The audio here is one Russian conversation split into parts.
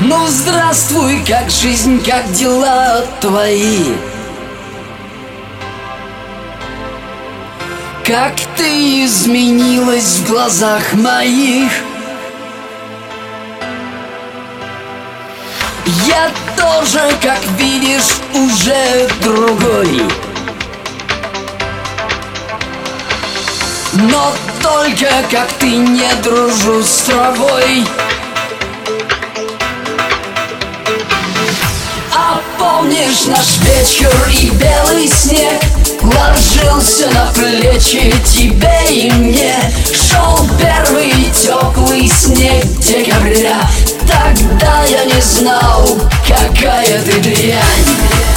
Ну здравствуй, как жизнь, как дела твои? Как ты изменилась в глазах моих? Я тоже, как видишь, уже другой. Но только как ты не дружу с травой. А помнишь наш вечер и белый снег? Ложился на плечи тебе и мне. Шел первый теплый снег декабря. Тогда я не знал, какая ты дрянь.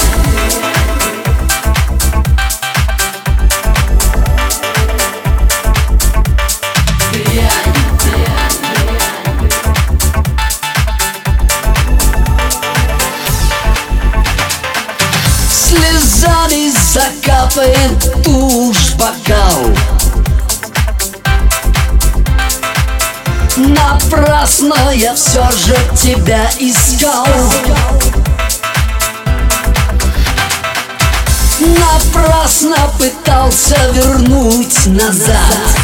Слезами закапает тушь бокал. Напрасно я все же тебя искал. Напрасно пытался вернуть назад.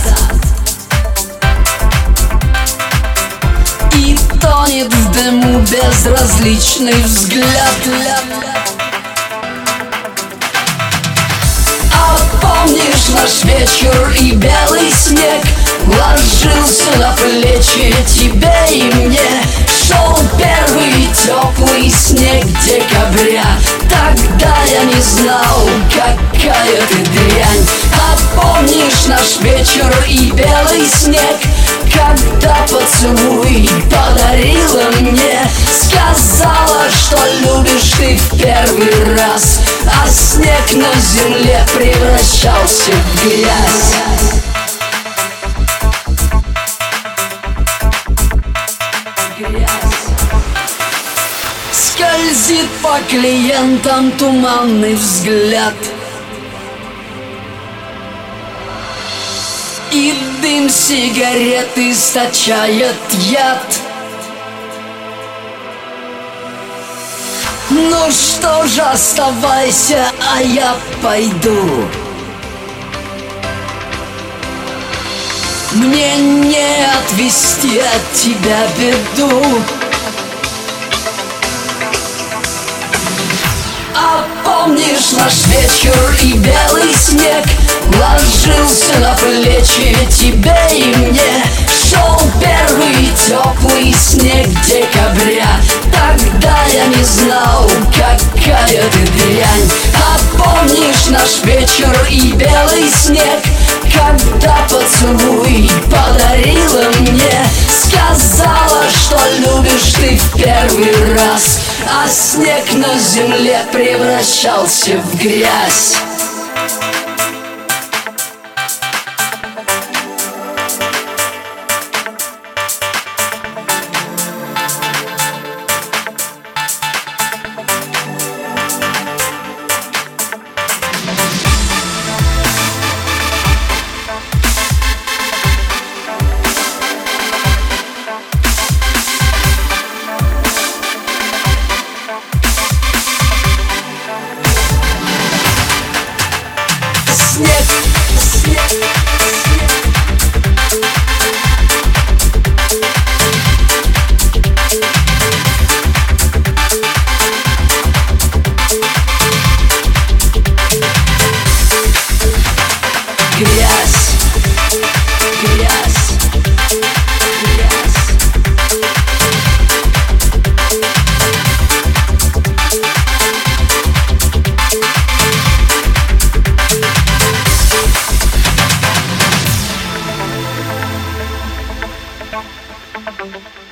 И тонет в дыму безразличный взгляд. Помнишь наш вечер и белый снег? Ложился на плечи тебе и мне. Шел первый теплый снег декабря. Тогда я не знал, какая ты дрянь. А помнишь наш вечер и белый снег? Когда поцелуй подарила мне. Сказала, что любишь ты в первый раз. А снег на земле превращался в грязь. Скользит по клиентам туманный взгляд. И дым сигарет источает яд. Ну что же, оставайся, а я пойду. Мне не отвести от тебя беду. А помнишь наш вечер и белый снег? Ложился на плечи тебе и мне. Шел первый теплый снег декабря. Тогда я не знал, какая ты дрянь. А помнишь наш вечер и белый снег? Когда поцелуй подарила мне. Сказала, что любишь ты в первый раз. А снег на земле превращался в грязь. Снег, снег, снег. Грязь, грязь, грязь. Thank you.